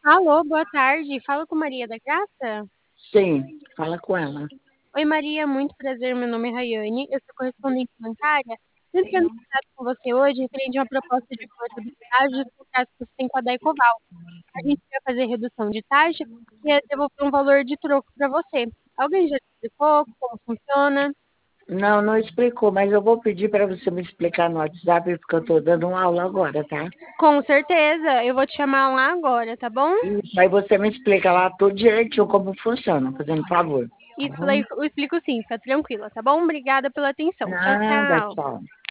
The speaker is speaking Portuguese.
Alô, boa tarde. Fala com Maria da Graça? Sim, fala com ela. Oi, Maria, muito prazer. Meu nome é Rayane, eu sou correspondente bancária. Estou entrando em contato com você hoje referente a uma proposta de acordo do estágio dos contratos que você tem com a Daicoval. A gente vai fazer redução de taxa e devolver um valor de troco para você. Alguém já te explicou como funciona? Não, não explicou, mas eu vou pedir para você me explicar no WhatsApp, porque eu estou dando uma aula agora, tá? Com certeza, eu vou te chamar lá agora, tá bom? Isso, aí você me explica lá tudo direitinho como funciona, fazendo favor. Tá bom? Eu explico sim, fica tranquila, tá bom? Obrigada pela atenção. Tchau, Nada, tchau. tchau.